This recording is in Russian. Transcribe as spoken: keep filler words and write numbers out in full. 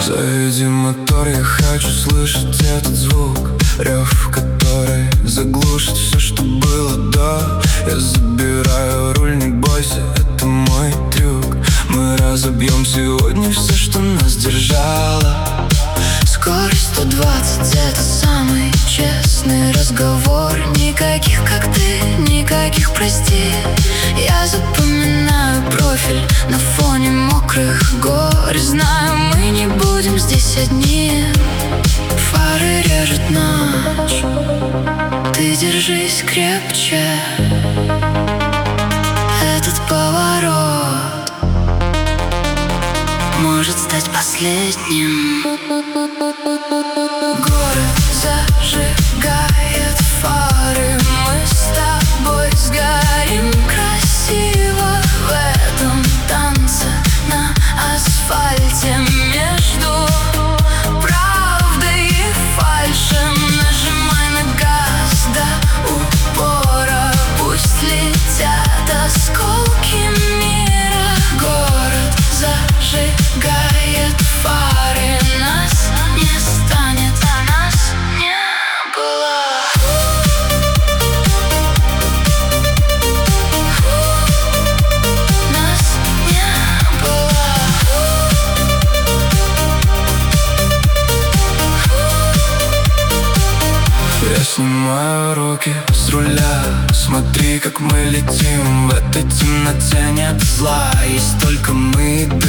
Заведи мотор, я хочу слышать этот звук, рев, который заглушит все, что было до. Я забираю руль, не бойся, это мой трюк. Мы разобьем сегодня все, что нас держало. Скорость сто двадцать, это самый честный разговор. Никаких как ты, никаких прости. Я запоминаю профиль на фоне мокрых гор. Знаю, мы не будем здесь одни. Фары режет ночь, ты держись крепче. Этот поворот может стать последним. Город зажигает фары, мы с тобой сгорим красиво в этом танце на асфальте. Между правдой и фальшем нажимай на газ до упора. Пусть летят осколки мира. Город зажигает фары, нас не станет, а нас не было. Нас не было. Я снимаю руки с руля, смотри, как мы летим. В этой темноте нет зла, есть только мы